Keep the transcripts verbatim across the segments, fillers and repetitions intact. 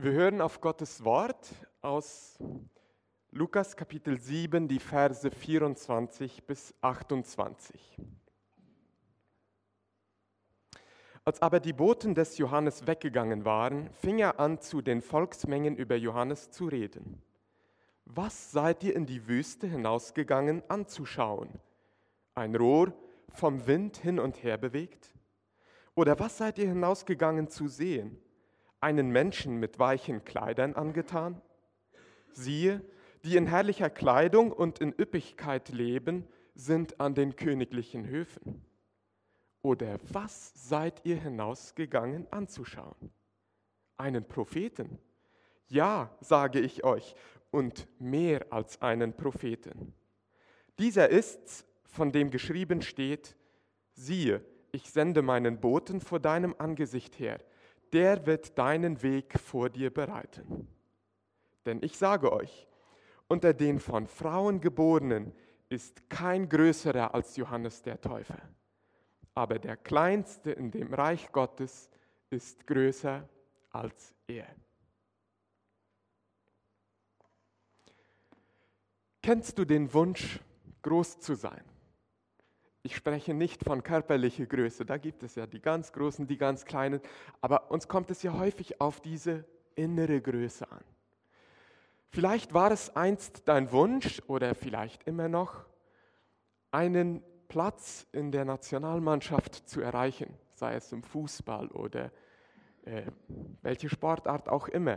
Wir hören auf Gottes Wort aus Lukas Kapitel sieben, die Verse vierundzwanzig bis achtundzwanzig. Als aber die Boten des Johannes weggegangen waren, fing er an, zu den Volksmengen über Johannes zu reden. Was seid ihr in die Wüste hinausgegangen anzuschauen? Ein Rohr vom Wind hin und her bewegt? Oder was seid ihr hinausgegangen zu sehen? Einen Menschen mit weichen Kleidern angetan? Siehe, die in herrlicher Kleidung und in Üppigkeit leben, sind an den königlichen Höfen. Oder was seid ihr hinausgegangen anzuschauen? Einen Propheten? Ja, sage ich euch, und mehr als einen Propheten. Dieser ist's, von dem geschrieben steht, siehe, ich sende meinen Boten vor deinem Angesicht her, der wird deinen Weg vor dir bereiten. Denn ich sage euch, unter den von Frauen Geborenen ist kein größerer als Johannes der Täufer. Aber der Kleinste in dem Reich Gottes ist größer als er. Kennst du den Wunsch, groß zu sein? Ich spreche nicht von körperlicher Größe, da gibt es ja die ganz Großen, die ganz Kleinen, aber uns kommt es ja häufig auf diese innere Größe an. Vielleicht war es einst dein Wunsch oder vielleicht immer noch, einen Platz in der Nationalmannschaft zu erreichen, sei es im Fußball oder äh, welche Sportart auch immer.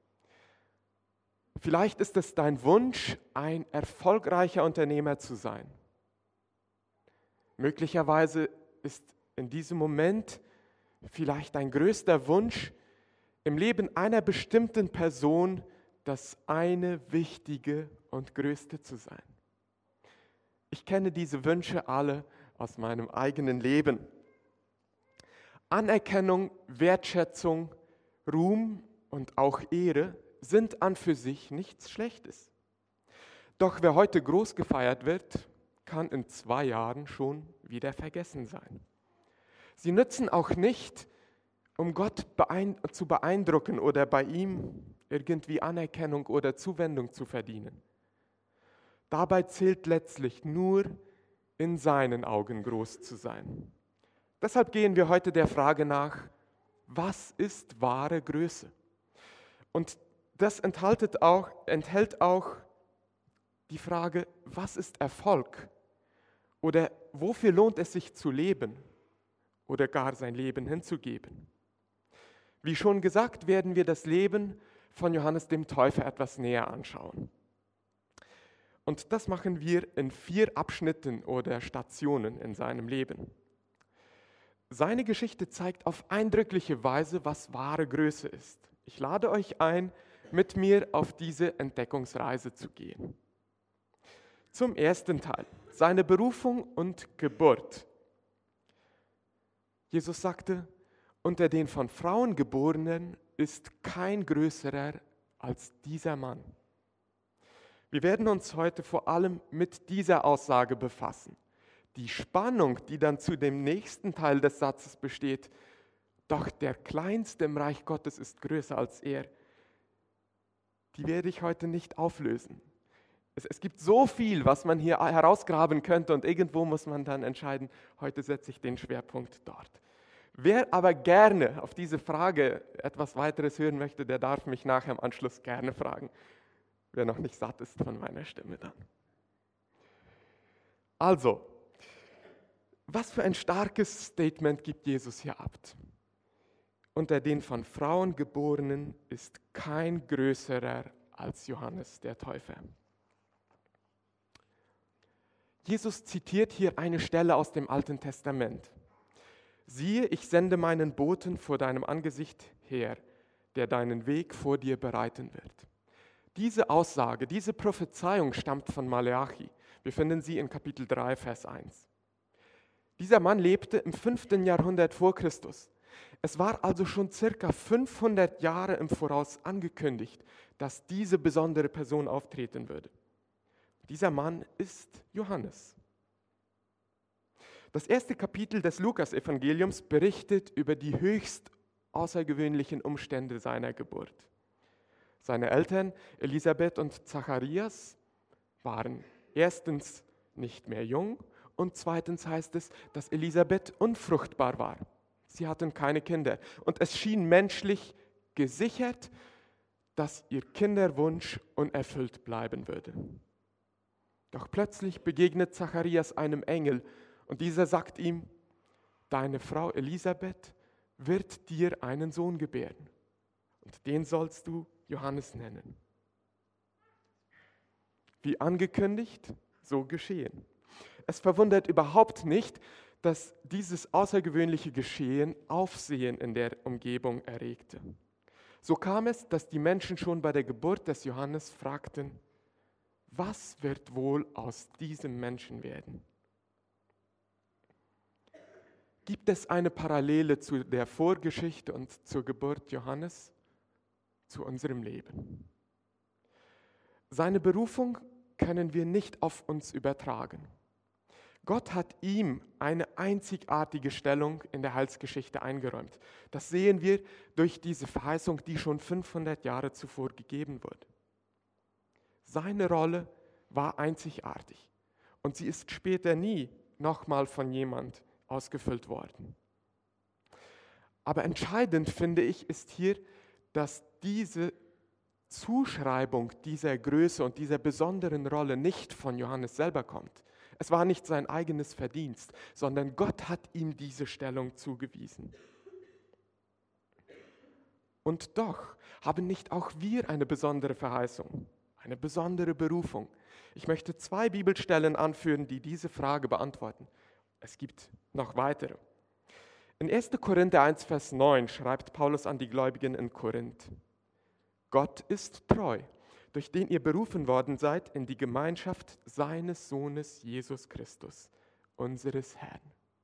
Vielleicht ist es dein Wunsch, ein erfolgreicher Unternehmer zu sein. Möglicherweise ist in diesem Moment vielleicht dein größter Wunsch, im Leben einer bestimmten Person das eine Wichtige und Größte zu sein. Ich kenne diese Wünsche alle aus meinem eigenen Leben. Anerkennung, Wertschätzung, Ruhm und auch Ehre sind an für sich nichts Schlechtes. Doch wer heute groß gefeiert wird, kann in zwei Jahren schon wieder vergessen sein. Sie nützen auch nicht, um Gott zu beeindrucken oder bei ihm irgendwie Anerkennung oder Zuwendung zu verdienen. Dabei zählt letztlich nur, in seinen Augen groß zu sein. Deshalb gehen wir heute der Frage nach, was ist wahre Größe? Und das enthält auch, enthält auch die Frage, was ist Erfolg? Oder wofür lohnt es sich zu leben oder gar sein Leben hinzugeben? Wie schon gesagt, werden wir das Leben von Johannes dem Täufer etwas näher anschauen. Und das machen wir in vier Abschnitten oder Stationen in seinem Leben. Seine Geschichte zeigt auf eindrückliche Weise, was wahre Größe ist. Ich lade euch ein, mit mir auf diese Entdeckungsreise zu gehen. Zum ersten Teil, seine Berufung und Geburt. Jesus sagte, unter den von Frauen Geborenen ist kein größerer als dieser Mann. Wir werden uns heute vor allem mit dieser Aussage befassen. Die Spannung, die dann zu dem nächsten Teil des Satzes besteht, doch der Kleinste im Reich Gottes ist größer als er, die werde ich heute nicht auflösen. Es, es gibt so viel, was man hier herausgraben könnte und irgendwo muss man dann entscheiden, heute setze ich den Schwerpunkt dort. Wer aber gerne auf diese Frage etwas weiteres hören möchte, der darf mich nachher im Anschluss gerne fragen. Wer noch nicht satt ist von meiner Stimme dann. Also, was für ein starkes Statement gibt Jesus hier ab? Unter den von Frauen Geborenen ist kein größerer als Johannes der Täufer. Jesus zitiert hier eine Stelle aus dem Alten Testament. Siehe, ich sende meinen Boten vor deinem Angesicht her, der deinen Weg vor dir bereiten wird. Diese Aussage, diese Prophezeiung stammt von Maleachi. Wir finden sie in Kapitel drei, Vers eins. Dieser Mann lebte im fünften Jahrhundert vor Christus. Es war also schon circa fünfhundert Jahre im Voraus angekündigt, dass diese besondere Person auftreten würde. Dieser Mann ist Johannes. Das erste Kapitel des Lukas-Evangeliums berichtet über die höchst außergewöhnlichen Umstände seiner Geburt. Seine Eltern, Elisabeth und Zacharias, waren erstens nicht mehr jung und zweitens heißt es, dass Elisabeth unfruchtbar war. Sie hatten keine Kinder und es schien menschlich gesichert, dass ihr Kinderwunsch unerfüllt bleiben würde. Doch plötzlich begegnet Zacharias einem Engel und dieser sagt ihm, deine Frau Elisabeth wird dir einen Sohn gebären und den sollst du Johannes nennen. Wie angekündigt, so geschehen. Es verwundert überhaupt nicht, dass dieses außergewöhnliche Geschehen Aufsehen in der Umgebung erregte. So kam es, dass die Menschen schon bei der Geburt des Johannes fragten, was wird wohl aus diesem Menschen werden? Gibt es eine Parallele zu der Vorgeschichte und zur Geburt Johannes? Zu unserem Leben. Seine Berufung können wir nicht auf uns übertragen. Gott hat ihm eine einzigartige Stellung in der Heilsgeschichte eingeräumt. Das sehen wir durch diese Verheißung, die schon fünfhundert Jahre zuvor gegeben wurde. Seine Rolle war einzigartig und sie ist später nie nochmal von jemand ausgefüllt worden. Aber entscheidend, finde ich, ist hier, dass diese Zuschreibung dieser Größe und dieser besonderen Rolle nicht von Johannes selber kommt. Es war nicht sein eigenes Verdienst, sondern Gott hat ihm diese Stellung zugewiesen. Und doch haben nicht auch wir eine besondere Verheißung, eine besondere Berufung. Ich möchte zwei Bibelstellen anführen, die diese Frage beantworten. Es gibt noch weitere. In erster Korinther eins, Vers neun schreibt Paulus an die Gläubigen in Korinth: Gott ist treu, durch den ihr berufen worden seid in die Gemeinschaft seines Sohnes Jesus Christus, unseres Herrn.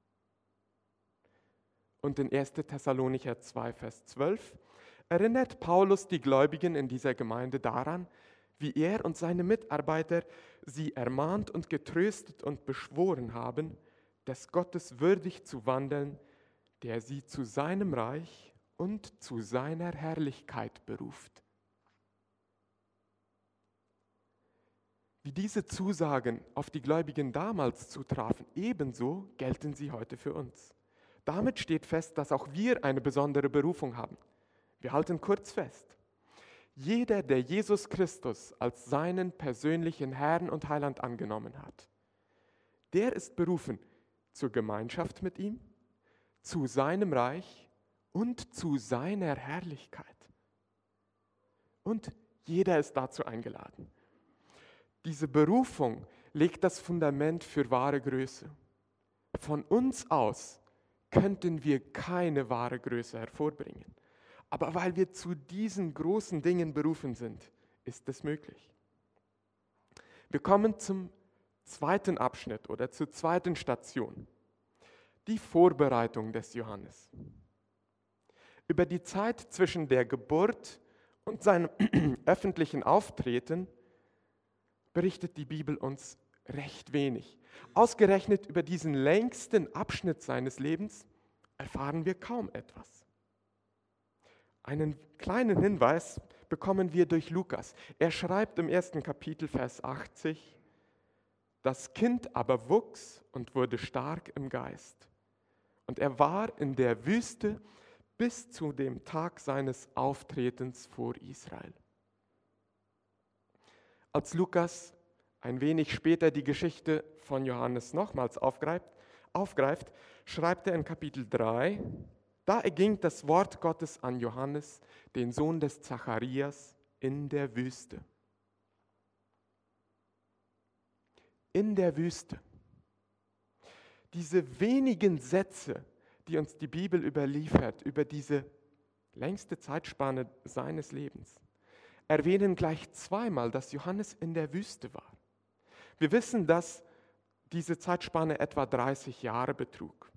Und in erster Thessalonicher zwei, Vers zwölf erinnert Paulus die Gläubigen in dieser Gemeinde daran, wie er und seine Mitarbeiter sie ermahnt und getröstet und beschworen haben, des Gottes würdig zu wandeln, der sie zu seinem Reich und zu seiner Herrlichkeit beruft. Wie diese Zusagen auf die Gläubigen damals zutrafen, ebenso gelten sie heute für uns. Damit steht fest, dass auch wir eine besondere Berufung haben. Wir halten kurz fest. Jeder, der Jesus Christus als seinen persönlichen Herrn und Heiland angenommen hat, der ist berufen zur Gemeinschaft mit ihm, zu seinem Reich und zu seiner Herrlichkeit. Und jeder ist dazu eingeladen. Diese Berufung legt das Fundament für wahre Größe. Von uns aus könnten wir keine wahre Größe hervorbringen. Aber weil wir zu diesen großen Dingen berufen sind, ist es möglich. Wir kommen zum zweiten Abschnitt oder zur zweiten Station. Die Vorbereitung des Johannes. Über die Zeit zwischen der Geburt und seinem öffentlichen Auftreten berichtet die Bibel uns recht wenig. Ausgerechnet über diesen längsten Abschnitt seines Lebens erfahren wir kaum etwas. Einen kleinen Hinweis bekommen wir durch Lukas. Er schreibt im ersten Kapitel, Vers achtzig, das Kind aber wuchs und wurde stark im Geist. Und er war in der Wüste bis zu dem Tag seines Auftretens vor Israel. Als Lukas ein wenig später die Geschichte von Johannes nochmals aufgreift, aufgreift, schreibt er in Kapitel drei, da erging das Wort Gottes an Johannes, den Sohn des Zacharias, in der Wüste. In der Wüste. Diese wenigen Sätze, die uns die Bibel überliefert, über diese längste Zeitspanne seines Lebens, erwähnen gleich zweimal, dass Johannes in der Wüste war. Wir wissen, dass diese Zeitspanne etwa dreißig Jahre betrug.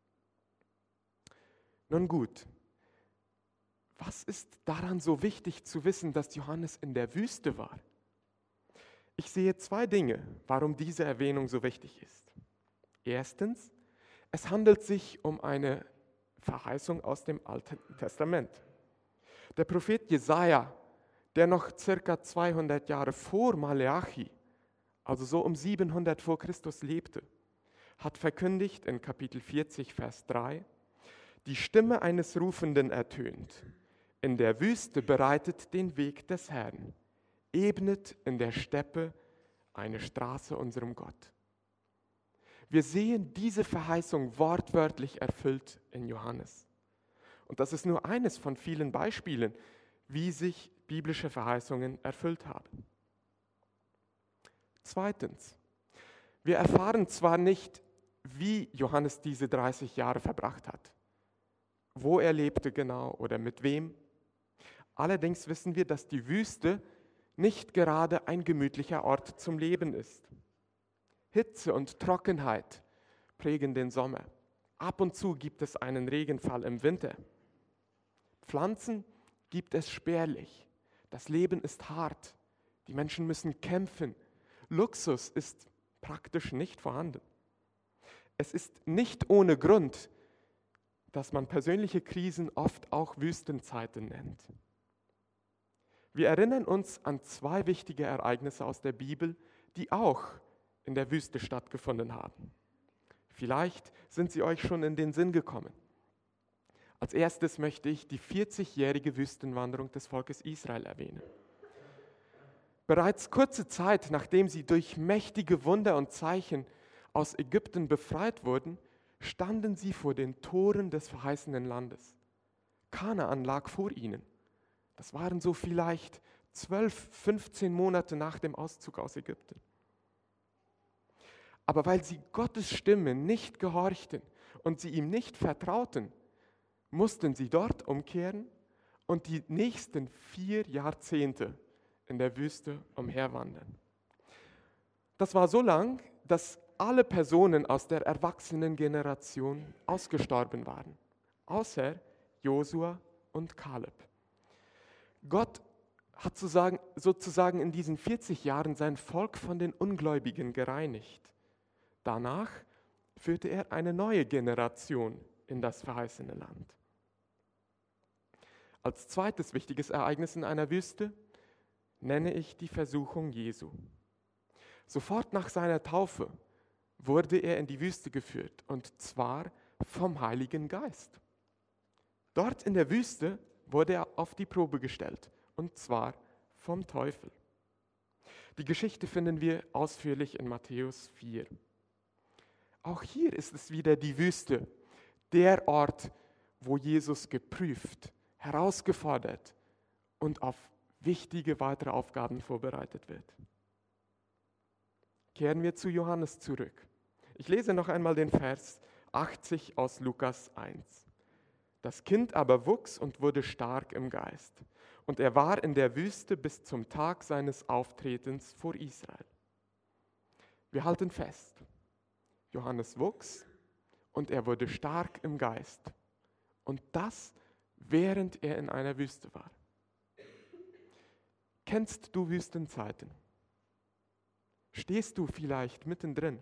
Nun gut, was ist daran so wichtig zu wissen, dass Johannes in der Wüste war? Ich sehe zwei Dinge, warum diese Erwähnung so wichtig ist. Erstens, es handelt sich um eine Verheißung aus dem Alten Testament. Der Prophet Jesaja, der noch circa zweihundert Jahre vor Maleachi, also so um siebenhundert vor Christus lebte, hat verkündigt in Kapitel vierzig, Vers drei, die Stimme eines Rufenden ertönt. In der Wüste bereitet den Weg des Herrn, ebnet in der Steppe eine Straße unserem Gott. Wir sehen diese Verheißung wortwörtlich erfüllt in Johannes. Und das ist nur eines von vielen Beispielen, wie sich biblische Verheißungen erfüllt haben. Zweitens, wir erfahren zwar nicht, wie Johannes diese dreißig Jahre verbracht hat, wo er lebte genau oder mit wem. Allerdings wissen wir, dass die Wüste nicht gerade ein gemütlicher Ort zum Leben ist. Hitze und Trockenheit prägen den Sommer. Ab und zu gibt es einen Regenfall im Winter. Pflanzen gibt es spärlich. Das Leben ist hart. Die Menschen müssen kämpfen. Luxus ist praktisch nicht vorhanden. Es ist nicht ohne Grund, dass man persönliche Krisen oft auch Wüstenzeiten nennt. Wir erinnern uns an zwei wichtige Ereignisse aus der Bibel, die auch in der Wüste stattgefunden haben. Vielleicht sind sie euch schon in den Sinn gekommen. Als erstes möchte ich die vierzigjährige Wüstenwanderung des Volkes Israel erwähnen. Bereits kurze Zeit, nachdem sie durch mächtige Wunder und Zeichen aus Ägypten befreit wurden, standen sie vor den Toren des verheißenen Landes. Kanaan lag vor ihnen. Das waren so vielleicht zwölf, fünfzehn Monate nach dem Auszug aus Ägypten. Aber weil sie Gottes Stimme nicht gehorchten und sie ihm nicht vertrauten, mussten sie dort umkehren und die nächsten vier Jahrzehnte in der Wüste umherwandern. Das war so lang, dass alle Personen aus der erwachsenen Generation ausgestorben waren, außer Josua und Kaleb. Gott hat sozusagen in diesen vierzig Jahren sein Volk von den Ungläubigen gereinigt. Danach führte er eine neue Generation in das verheißene Land. Als zweites wichtiges Ereignis in einer Wüste nenne ich die Versuchung Jesu. Sofort nach seiner Taufe wurde er in die Wüste geführt, und zwar vom Heiligen Geist. Dort in der Wüste wurde er auf die Probe gestellt, und zwar vom Teufel. Die Geschichte finden wir ausführlich in Matthäus vier. Auch hier ist es wieder die Wüste, der Ort, wo Jesus geprüft, herausgefordert und auf wichtige weitere Aufgaben vorbereitet wird. Kehren wir zu Johannes zurück. Ich lese noch einmal den Vers achtzig aus Lukas eins. Das Kind aber wuchs und wurde stark im Geist, und er war in der Wüste bis zum Tag seines Auftretens vor Israel. Wir halten fest, Johannes wuchs und er wurde stark im Geist, und das, während er in einer Wüste war. Kennst du Wüstenzeiten? Stehst du vielleicht mittendrin?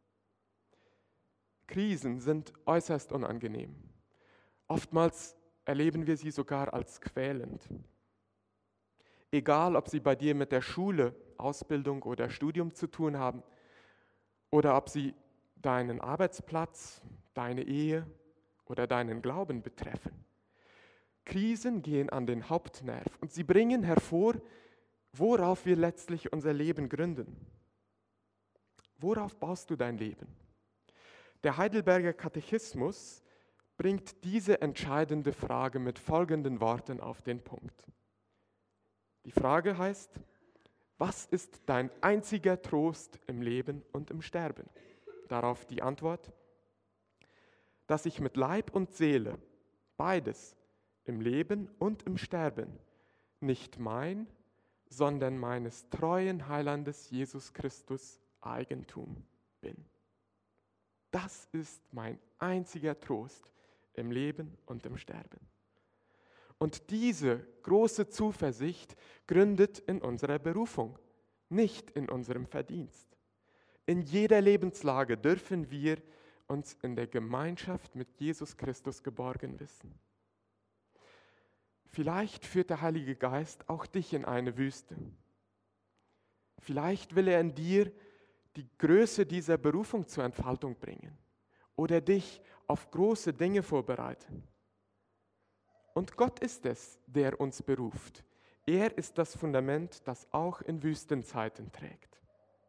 Krisen sind äußerst unangenehm. Oftmals erleben wir sie sogar als quälend. Egal, ob sie bei dir mit der Schule, Ausbildung oder Studium zu tun haben oder ob sie deinen Arbeitsplatz, deine Ehe oder deinen Glauben betreffen. Krisen gehen an den Hauptnerv und sie bringen hervor, worauf wir letztlich unser Leben gründen. Worauf baust du dein Leben? Der Heidelberger Katechismus bringt diese entscheidende Frage mit folgenden Worten auf den Punkt. Die Frage heißt, was ist dein einziger Trost im Leben und im Sterben? Darauf die Antwort, dass ich mit Leib und Seele, beides, im Leben und im Sterben, nicht mein, sondern meines treuen Heilandes Jesus Christus Eigentum bin. Das ist mein einziger Trost im Leben und im Sterben. Und diese große Zuversicht gründet in unserer Berufung, nicht in unserem Verdienst. In jeder Lebenslage dürfen wir uns in der Gemeinschaft mit Jesus Christus geborgen wissen. Vielleicht führt der Heilige Geist auch dich in eine Wüste. Vielleicht will er in dir die Größe dieser Berufung zur Entfaltung bringen oder dich auf große Dinge vorbereiten. Und Gott ist es, der uns beruft. Er ist das Fundament, das auch in Wüstenzeiten trägt.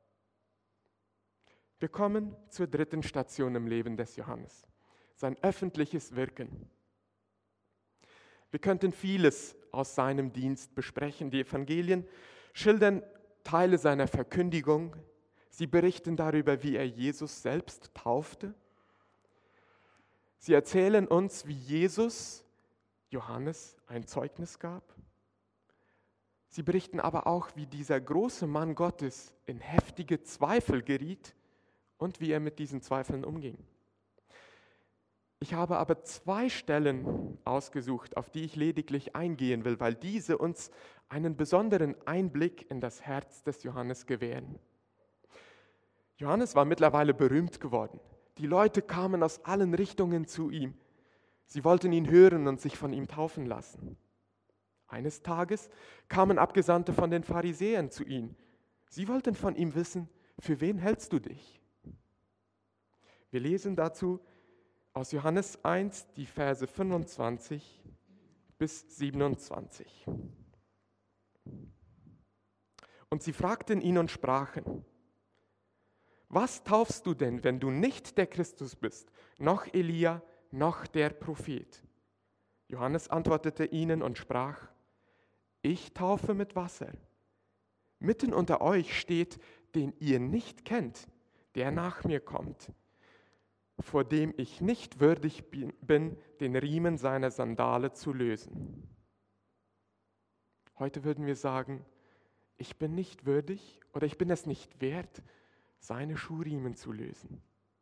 Wir kommen zur dritten Station im Leben des Johannes, sein öffentliches Wirken. Wir könnten vieles aus seinem Dienst besprechen. Die Evangelien schildern Teile seiner Verkündigung. Sie berichten darüber, wie er Jesus selbst taufte. Sie erzählen uns, wie Jesus Johannes ein Zeugnis gab. Sie berichten aber auch, wie dieser große Mann Gottes in heftige Zweifel geriet und wie er mit diesen Zweifeln umging. Ich habe aber zwei Stellen ausgesucht, auf die ich lediglich eingehen will, weil diese uns einen besonderen Einblick in das Herz des Johannes gewähren. Johannes war mittlerweile berühmt geworden. Die Leute kamen aus allen Richtungen zu ihm. Sie wollten ihn hören und sich von ihm taufen lassen. Eines Tages kamen Abgesandte von den Pharisäern zu ihm. Sie wollten von ihm wissen, für wen hältst du dich? Wir lesen dazu aus Johannes eins die Verse fünfundzwanzig bis siebenundzwanzig. Und sie fragten ihn und sprachen: Was taufst du denn, wenn du nicht der Christus bist, noch Elia, noch der Prophet? Johannes antwortete ihnen und sprach: Ich taufe mit Wasser. Mitten unter euch steht, den ihr nicht kennt, der nach mir kommt, vor dem ich nicht würdig bin, den Riemen seiner Sandale zu lösen. Heute würden wir sagen, ich bin nicht würdig oder ich bin es nicht wert, seine Schuhriemen zu lösen.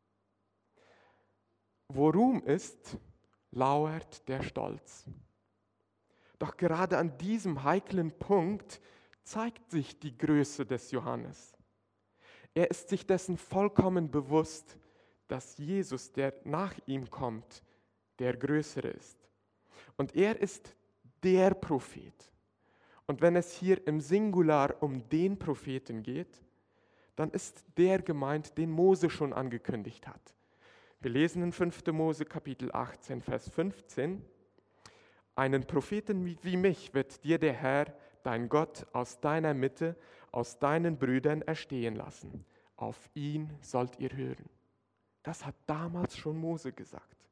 Wo Ruhm ist, lauert der Stolz. Doch gerade an diesem heiklen Punkt zeigt sich die Größe des Johannes. Er ist sich dessen vollkommen bewusst, dass Jesus, der nach ihm kommt, der Größere ist. Und er ist der Prophet. Und wenn es hier im Singular um den Propheten geht, dann ist der gemeint, den Mose schon angekündigt hat. Wir lesen in fünfter Mose Kapitel achtzehn, Vers fünfzehn: Einen Propheten wie mich wird dir der Herr, dein Gott, aus deiner Mitte, aus deinen Brüdern erstehen lassen. Auf ihn sollt ihr hören. Das hat damals schon Mose gesagt.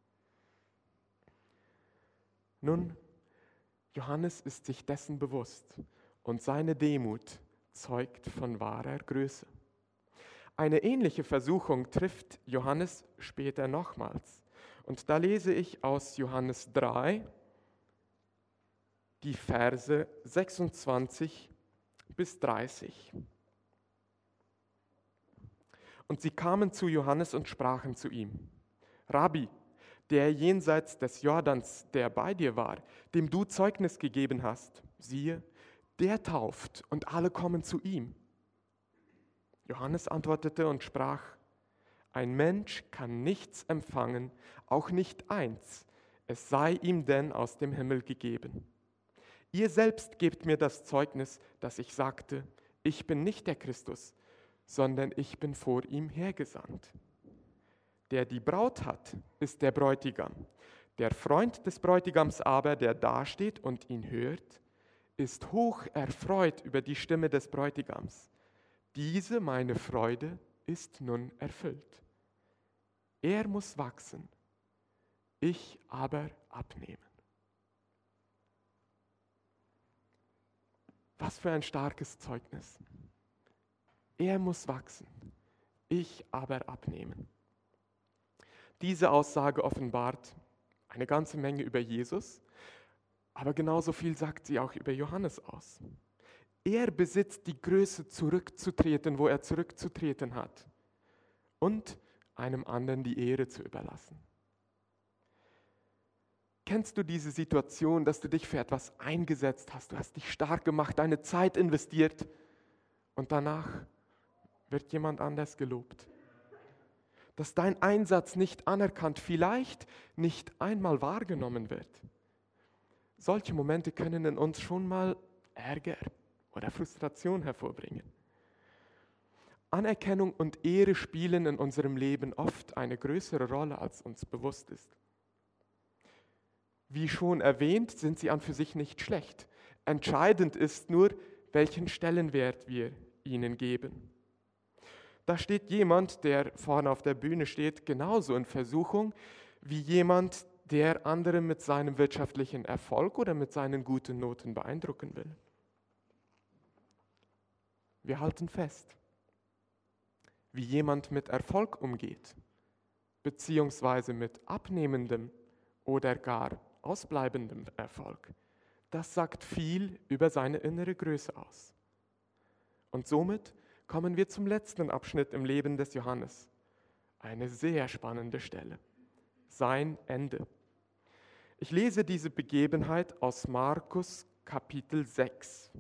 Nun, Johannes ist sich dessen bewusst und seine Demut zeugt von wahrer Größe. Eine ähnliche Versuchung trifft Johannes später nochmals. Und da lese ich aus Johannes drei die Verse sechsundzwanzig bis dreißig. Und sie kamen zu Johannes und sprachen zu ihm: Rabbi, der jenseits des Jordans, der bei dir war, dem du Zeugnis gegeben hast, siehe, der tauft und alle kommen zu ihm. Johannes antwortete und sprach: Ein Mensch kann nichts empfangen, auch nicht eins, es sei ihm denn aus dem Himmel gegeben. Ihr selbst gebt mir das Zeugnis, dass ich sagte, ich bin nicht der Christus, sondern ich bin vor ihm hergesandt. Der die Braut hat, ist der Bräutigam. Der Freund des Bräutigams aber, der dasteht und ihn hört, ist hoch erfreut über die Stimme des Bräutigams. Diese meine Freude ist nun erfüllt. Er muss wachsen, ich aber abnehmen. Was für ein starkes Zeugnis. Er muss wachsen, ich aber abnehmen. Diese Aussage offenbart eine ganze Menge über Jesus, aber genauso viel sagt sie auch über Johannes aus. Er besitzt die Größe, zurückzutreten, wo er zurückzutreten hat, und einem anderen die Ehre zu überlassen. Kennst du diese Situation, dass du dich für etwas eingesetzt hast, du hast dich stark gemacht, deine Zeit investiert und danach wird jemand anders gelobt? Dass dein Einsatz nicht anerkannt, vielleicht nicht einmal wahrgenommen wird. Solche Momente können in uns schon mal Ärger oder Frustration hervorbringen. Anerkennung und Ehre spielen in unserem Leben oft eine größere Rolle, als uns bewusst ist. Wie schon erwähnt, sind sie an für sich nicht schlecht. Entscheidend ist nur, welchen Stellenwert wir ihnen geben. Da steht jemand, der vorne auf der Bühne steht, genauso in Versuchung wie jemand, der andere mit seinem wirtschaftlichen Erfolg oder mit seinen guten Noten beeindrucken will. Wir halten fest, wie jemand mit Erfolg umgeht, beziehungsweise mit abnehmendem oder gar ausbleibendem Erfolg. Das sagt viel über seine innere Größe aus. Und somit kommen wir zum letzten Abschnitt im Leben des Johannes. Eine sehr spannende Stelle. Sein Ende. Ich lese diese Begebenheit aus Markus Kapitel sechs.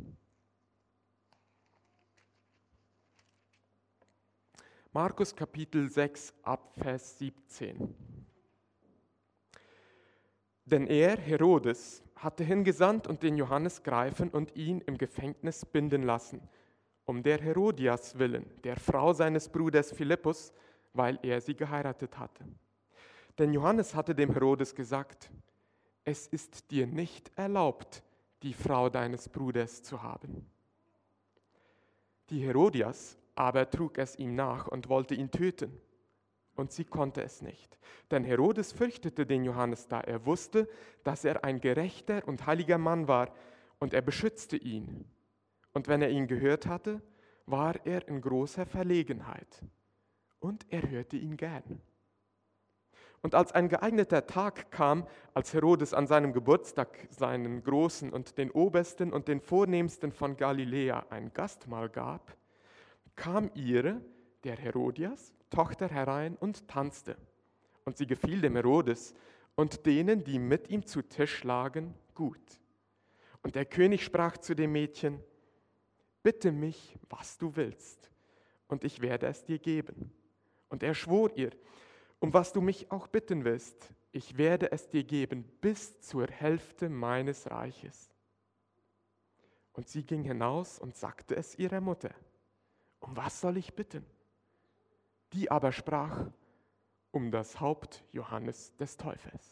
Markus Kapitel sechs ab Vers siebzehn. Denn er, Herodes, hatte hingesandt und den Johannes greifen und ihn im Gefängnis binden lassen, um der Herodias willen, der Frau seines Bruders Philippus, weil er sie geheiratet hatte. Denn Johannes hatte dem Herodes gesagt, es ist dir nicht erlaubt, die Frau deines Bruders zu haben. Die Herodias aber trug es ihm nach und wollte ihn töten. Und sie konnte es nicht. Denn Herodes fürchtete den Johannes, da er wusste, dass er ein gerechter und heiliger Mann war, und er beschützte ihn. Und wenn er ihn gehört hatte, war er in großer Verlegenheit. Und er hörte ihn gern. Und als ein geeigneter Tag kam, als Herodes an seinem Geburtstag seinen Großen und den Obersten und den Vornehmsten von Galiläa ein Gastmahl gab, kam ihre, der Herodias, Tochter herein und tanzte. Und sie gefiel dem Herodes und denen, die mit ihm zu Tisch lagen, gut. Und der König sprach zu dem Mädchen, bitte mich, was du willst, und ich werde es dir geben. Und er schwor ihr, um was du mich auch bitten willst, ich werde es dir geben bis zur Hälfte meines Reiches. Und sie ging hinaus und sagte es ihrer Mutter, um was soll ich bitten? Die aber sprach, um das Haupt Johannes des Täufers.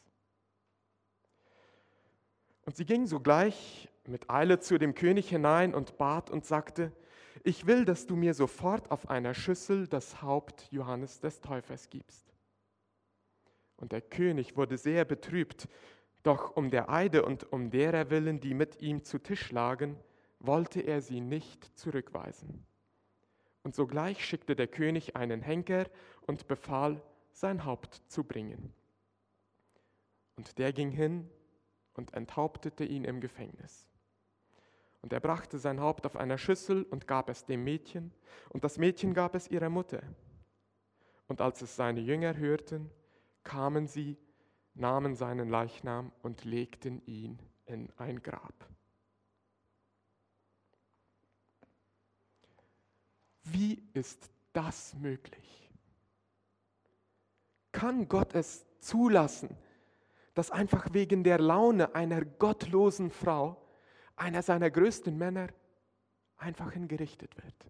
Und sie ging sogleich mit Eile zu dem König hinein und bat und sagte, ich will, dass du mir sofort auf einer Schüssel das Haupt Johannes des Täufers gibst. Und der König wurde sehr betrübt, doch um der Eide und um derer willen, die mit ihm zu Tisch lagen, wollte er sie nicht zurückweisen. Und sogleich schickte der König einen Henker und befahl, sein Haupt zu bringen. Und der ging hin und enthauptete ihn im Gefängnis. Und er brachte sein Haupt auf einer Schüssel und gab es dem Mädchen, und das Mädchen gab es ihrer Mutter. Und als es seine Jünger hörten, kamen sie, nahmen seinen Leichnam und legten ihn in ein Grab. Wie ist das möglich? Kann Gott es zulassen, dass einfach wegen der Laune einer gottlosen Frau, einer seiner größten Männer, einfach hingerichtet wird?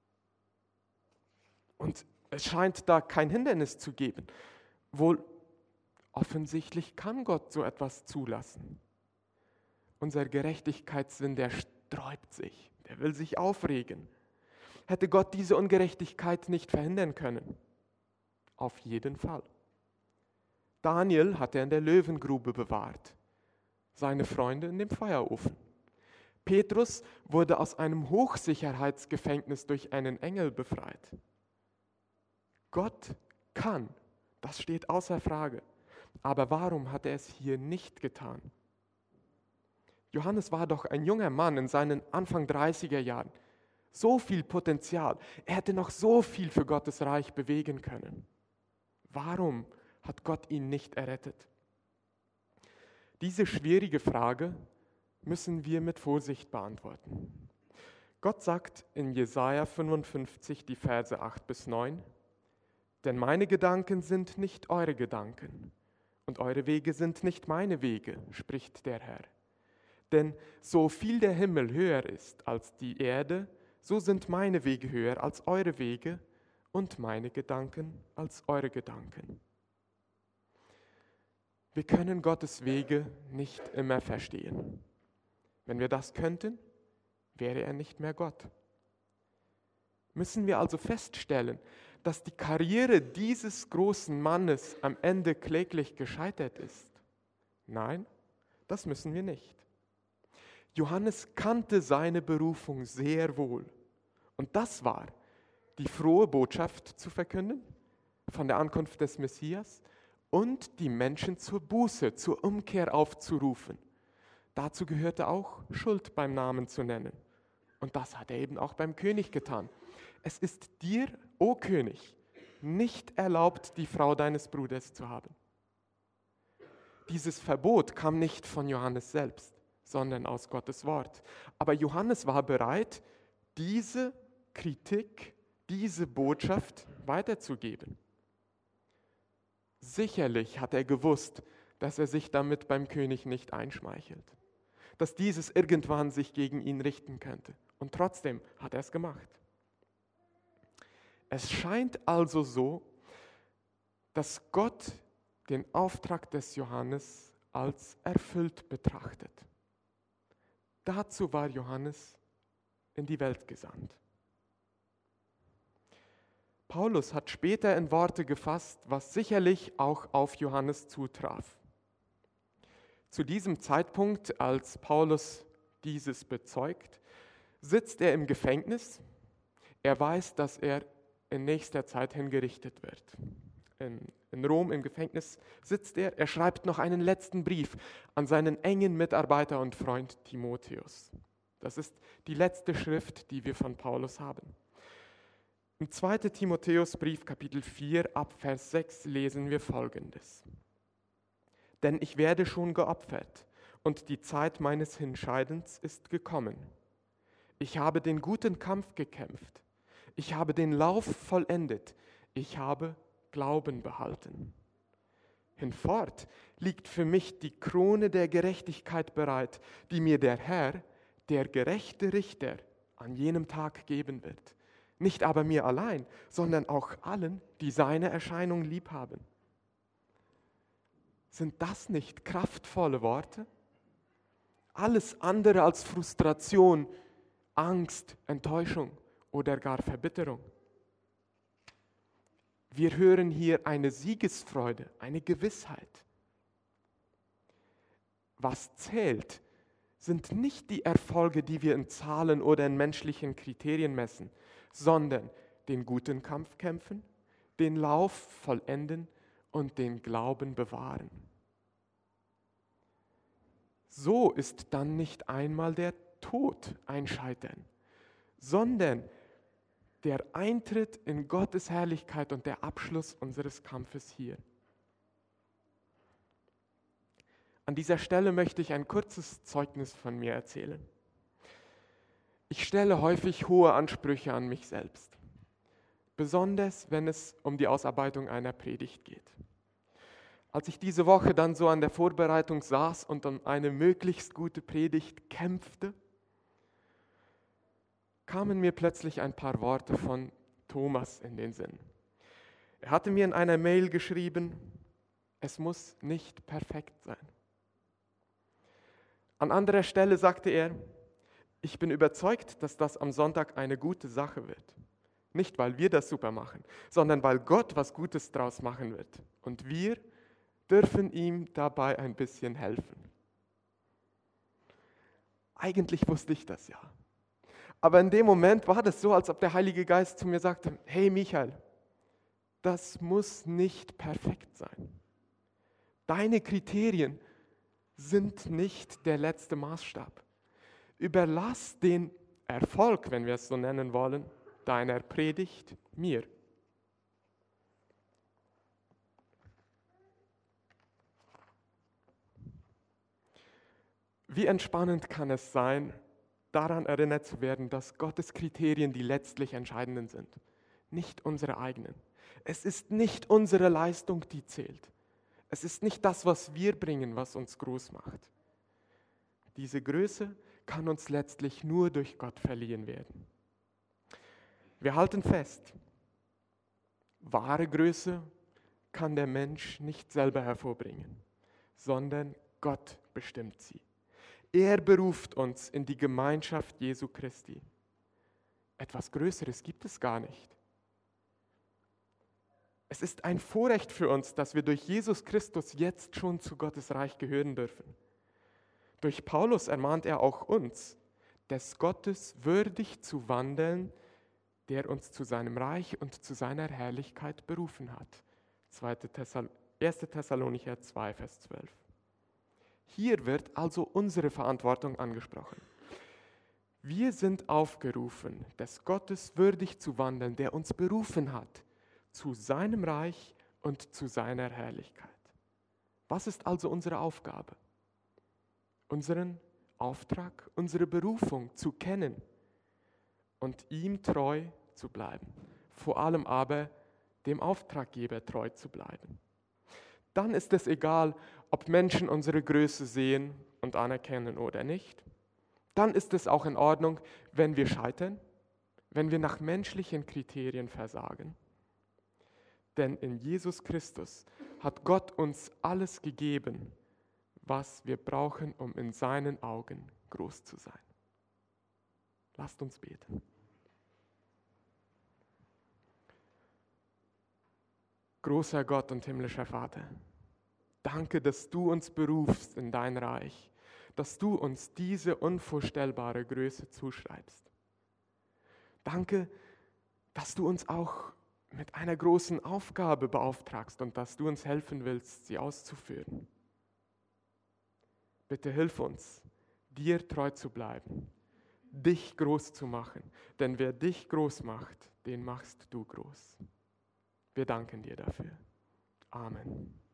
Und es scheint da kein Hindernis zu geben. Wohl offensichtlich kann Gott so etwas zulassen. Unser Gerechtigkeitssinn, der sträubt sich, der will sich aufregen. Hätte Gott diese Ungerechtigkeit nicht verhindern können? Auf jeden Fall. Daniel hat er in der Löwengrube bewahrt, seine Freunde in dem Feuerofen. Petrus wurde aus einem Hochsicherheitsgefängnis durch einen Engel befreit. Gott kann, das steht außer Frage. Aber warum hat er es hier nicht getan? Johannes war doch ein junger Mann in seinen Anfang dreißiger Jahren. So viel Potenzial. Er hätte noch so viel für Gottes Reich bewegen können. Warum hat Gott ihn nicht errettet? Diese schwierige Frage müssen wir mit Vorsicht beantworten. Gott sagt in Jesaja fünfundfünfzig, die Verse acht bis neun, denn meine Gedanken sind nicht eure Gedanken und eure Wege sind nicht meine Wege, spricht der Herr. Denn so viel der Himmel höher ist als die Erde, so sind meine Wege höher als eure Wege und meine Gedanken als eure Gedanken. Wir können Gottes Wege nicht immer verstehen. Wenn wir das könnten, wäre er nicht mehr Gott. Müssen wir also feststellen, dass die Karriere dieses großen Mannes am Ende kläglich gescheitert ist? Nein, das müssen wir nicht. Johannes kannte seine Berufung sehr wohl. Und das war, die frohe Botschaft zu verkünden von der Ankunft des Messias und die Menschen zur Buße, zur Umkehr aufzurufen. Dazu gehörte auch, Schuld beim Namen zu nennen. Und das hat er eben auch beim König getan. Es ist dir, o König, nicht erlaubt, die Frau deines Bruders zu haben. Dieses Verbot kam nicht von Johannes selbst, sondern aus Gottes Wort. Aber Johannes war bereit, diese Kritik, diese Botschaft weiterzugeben. Sicherlich hat er gewusst, dass er sich damit beim König nicht einschmeichelt, dass dieses irgendwann sich gegen ihn richten könnte. Und trotzdem hat er es gemacht. Es scheint also so, dass Gott den Auftrag des Johannes als erfüllt betrachtet. Dazu war Johannes in die Welt gesandt. Paulus hat später in Worte gefasst, was sicherlich auch auf Johannes zutraf. Zu diesem Zeitpunkt, als Paulus dieses bezeugt, sitzt er im Gefängnis. Er weiß, dass er in nächster Zeit hingerichtet wird. In, in Rom im Gefängnis sitzt er. Er schreibt noch einen letzten Brief an seinen engen Mitarbeiter und Freund Timotheus. Das ist die letzte Schrift, die wir von Paulus haben. Im zweiten Timotheusbrief, Kapitel vier, ab Vers sechs, lesen wir Folgendes. Denn ich werde schon geopfert, und die Zeit meines Hinscheidens ist gekommen. Ich habe den guten Kampf gekämpft. Ich habe den Lauf vollendet. Ich habe Glauben behalten. Hinfort liegt für mich die Krone der Gerechtigkeit bereit, die mir der Herr, der gerechte Richter, an jenem Tag geben wird. Nicht aber mir allein, sondern auch allen, die seine Erscheinung lieb haben. Sind das nicht kraftvolle Worte? Alles andere als Frustration, Angst, Enttäuschung oder gar Verbitterung. Wir hören hier eine Siegesfreude, eine Gewissheit. Was zählt, sind nicht die Erfolge, die wir in Zahlen oder in menschlichen Kriterien messen, sondern den guten Kampf kämpfen, den Lauf vollenden und den Glauben bewahren. So ist dann nicht einmal der Tod ein Scheitern, sondern der Eintritt in Gottes Herrlichkeit und der Abschluss unseres Kampfes hier. An dieser Stelle möchte ich ein kurzes Zeugnis von mir erzählen. Ich stelle häufig hohe Ansprüche an mich selbst, besonders wenn es um die Ausarbeitung einer Predigt geht. Als ich diese Woche dann so an der Vorbereitung saß und um eine möglichst gute Predigt kämpfte, kamen mir plötzlich ein paar Worte von Thomas in den Sinn. Er hatte mir in einer Mail geschrieben, es muss nicht perfekt sein. An anderer Stelle sagte er, ich bin überzeugt, dass das am Sonntag eine gute Sache wird. Nicht, weil wir das super machen, sondern weil Gott was Gutes draus machen wird. Und wir dürfen ihm dabei ein bisschen helfen. Eigentlich wusste ich das ja. Aber in dem Moment war das so, als ob der Heilige Geist zu mir sagte, hey Michael, das muss nicht perfekt sein. Deine Kriterien sind nicht der letzte Maßstab. Überlass den Erfolg, wenn wir es so nennen wollen, deiner Predigt mir. Wie entspannend kann es sein, daran erinnert zu werden, dass Gottes Kriterien die letztlich entscheidenden sind, nicht unsere eigenen. Es ist nicht unsere Leistung, die zählt. Es ist nicht das, was wir bringen, was uns groß macht. diese Größe kann uns letztlich nur durch Gott verliehen werden. Wir halten fest, wahre Größe kann der Mensch nicht selber hervorbringen, sondern Gott bestimmt sie. Er beruft uns in die Gemeinschaft Jesu Christi. Etwas Größeres gibt es gar nicht. Es ist ein Vorrecht für uns, dass wir durch Jesus Christus jetzt schon zu Gottes Reich gehören dürfen. Durch Paulus ermahnt er auch uns, des Gottes würdig zu wandeln, der uns zu seinem Reich und zu seiner Herrlichkeit berufen hat. erster Thessalonicher zwei, Vers zwölf. Hier wird also unsere Verantwortung angesprochen. Wir sind aufgerufen, des Gottes würdig zu wandeln, der uns berufen hat, zu seinem Reich und zu seiner Herrlichkeit. Was ist also unsere Aufgabe? Unseren Auftrag, unsere Berufung zu kennen und ihm treu zu bleiben. Vor allem aber dem Auftraggeber treu zu bleiben. Dann ist es egal, ob Menschen unsere Größe sehen und anerkennen oder nicht. Dann ist es auch in Ordnung, wenn wir scheitern, wenn wir nach menschlichen Kriterien versagen. Denn in Jesus Christus hat Gott uns alles gegeben, was wir brauchen, um in seinen Augen groß zu sein. Lasst uns beten. Großer Gott und himmlischer Vater, danke, dass du uns berufst in dein Reich, dass du uns diese unvorstellbare Größe zuschreibst. Danke, dass du uns auch mit einer großen Aufgabe beauftragst und dass du uns helfen willst, sie auszuführen. Bitte hilf uns, dir treu zu bleiben, dich groß zu machen, denn wer dich groß macht, den machst du groß. Wir danken dir dafür. Amen.